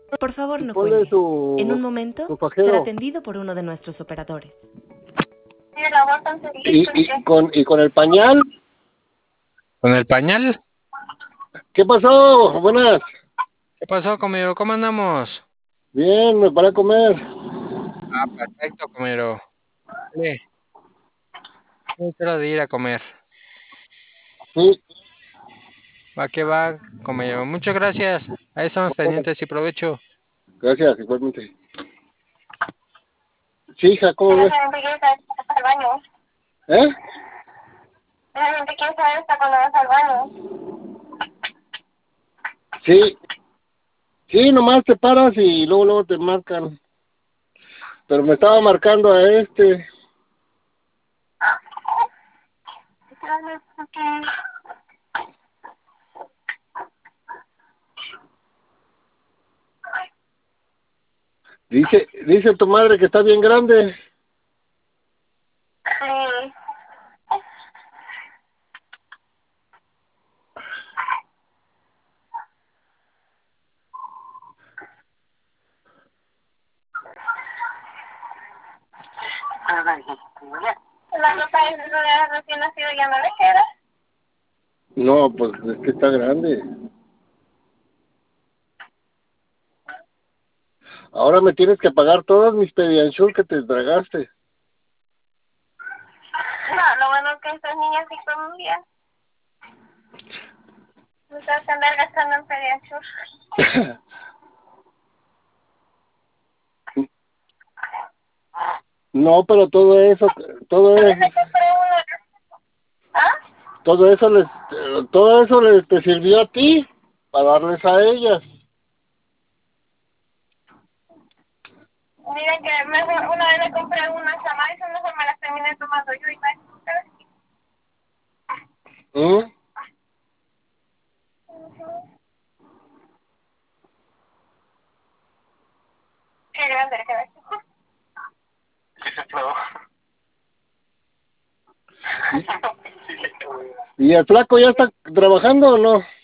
Por favor, Y no ponle cuelgue. En un su momento será fajero. atendido por uno de nuestros operadores. Y con el pañal. ¿Con el pañal? ¿Qué pasó? Buenas. ¿Qué pasó, comero? ¿Cómo andamos? Bien, me paré a comer. Ah, perfecto, comero. Dale, es hora de ir a comer. Sí. Va que va, comero. Muchas gracias. Ahí estamos pendientes y provecho. Gracias, igualmente. Sí, hija, ¿cómo ves? ¿Eh? Realmente quién sabe hasta cuando vas al baño. Sí. Sí, nomás te paras y luego te marcan. Pero me estaba marcando a este. Dice tu madre que está bien grande. Sí. La ropa es de recién nacido ya no le queda. No, pues es que está grande. Ahora me tienes que pagar todas mis Pediasure que te tragaste. No, lo bueno es que estas niñas sí comen bien. No te vas a andar gastando en Pediasure. No, pero todo Yo eso, le compré una. ¿Ah? todo eso les te sirvió a ti para darles a ellas. Mira que mejor una vez le compré unas a Madison, mejor me las terminé tomando yo y Madison. ¿Mm? Qué grande que ves. ¿Y el flaco ya está trabajando o no?